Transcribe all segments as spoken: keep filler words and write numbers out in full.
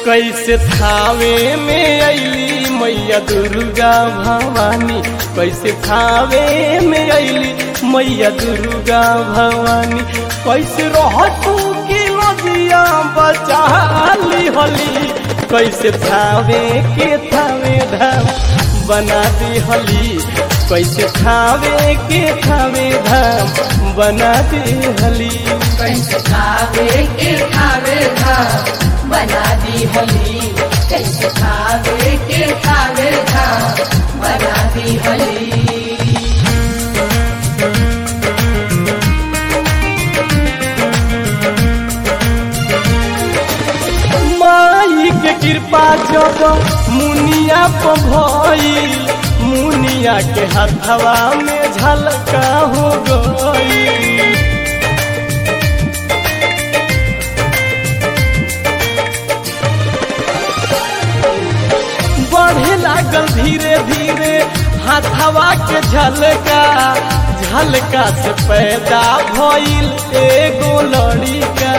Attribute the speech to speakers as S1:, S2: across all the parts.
S1: कैसे थावे में अली मैया दुर्गा भवानी, कैसे थावे में अली मैया दुर्गा भवानी, कैसे रहतू की नदिया बचा ली हली, कैसे थावे के थावे धाम बना दी हली, कैसे थावे के थावे धाम बना दी हली,
S2: कैसे थावे के थावे धाम बना दी हली, कैसे थावे के थावे धाम बना दी हली।
S1: माई के कृपा जब मुनिया पर भइल, मुनिया के हथवा में झलका हो गई, बढ़े लागल धीरे धीरे हाथवा के झलका, झलका से पैदा भइल एगो लड़िका,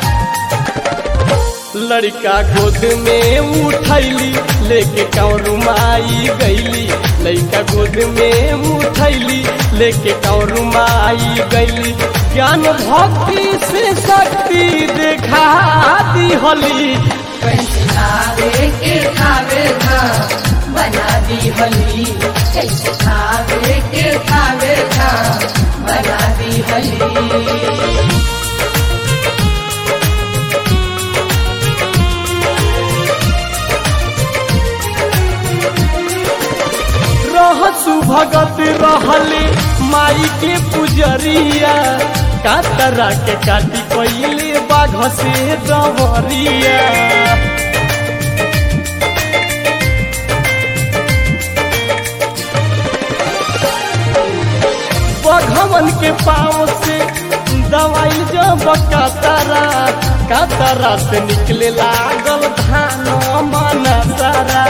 S1: लड़का गोद में उठैली लेके कौरू माई गईली, लड़का गोद में उठैली लेके कौरू माई गईली, ज्ञान भक्ति से शक्ति देखा दी हली,
S2: कैसे थावे के थावे धाम बना दी हली, कैसे थावे के थावे धाम बना दी हली।
S1: रहसु भगत रहले माई के पुजरिया, कातरा के काटी पहिले बाघ से दवरिया, बघवन के पाँव से दवाई जब कातरा, कातरा से निकले लागल धान मना सारा,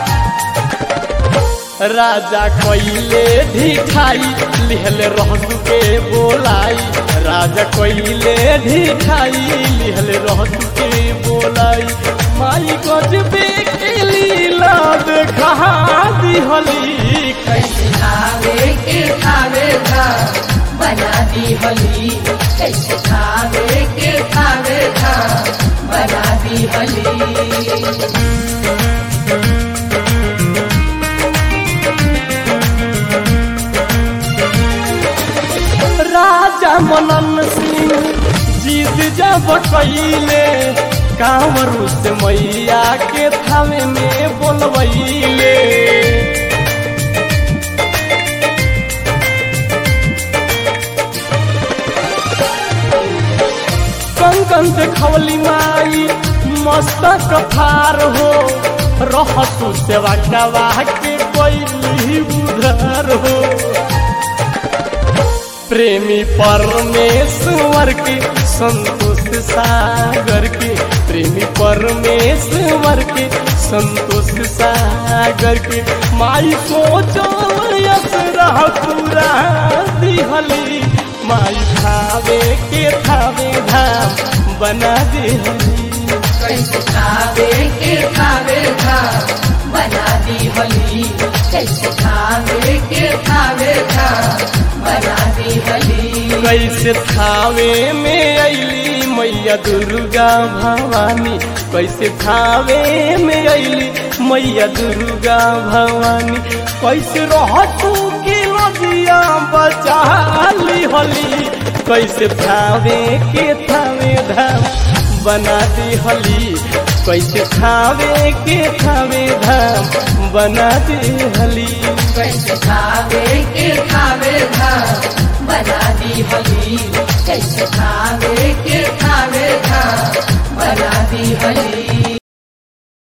S1: राजा कोइले ढिठाई लिहले रहसु के बोलाई, राजा कोइले ढिठाई लिहले रहसु के बोलाई, माई गजबे के लीला देखा दी हली,
S2: कैसे थावे के थावे धाम बना दी हली, कैसे थावे के थावे धाम बना दी हली।
S1: राजा मनन सिंह जीत जब कैले, कांवरू से मैया के थावे में बोलवैले, कंकन देखौली माई मस्तक फार हो, रहसु सेवा कवा के कोई उधर हो, प्रेमी परमेश्वर के संतोष सागर के, प्रेमी परमेश्वर के संतोष सागर के, माई सोचो असरा पूरा दिहली, माई थावे के थावे धाम बना दिहली,
S2: कैसे थावे के थावे धाम बना दी हली, कैसे थावे के थावे धाम बना दी हली,
S1: कैसे थावे में अली मैया दुर्गा भवानी, कैसे थावे में अली मैया दुर्गा भवानी, कैसे रहतू की नदिया बचा ली हली, कैसे थावे के थावे धाम बना दी हली, कैसे थावे के थावे धाम बना दी हली,
S2: कैसे थावे के थावे धाम बना दी हली, कैसे थावे के थावे धाम बना दी हली।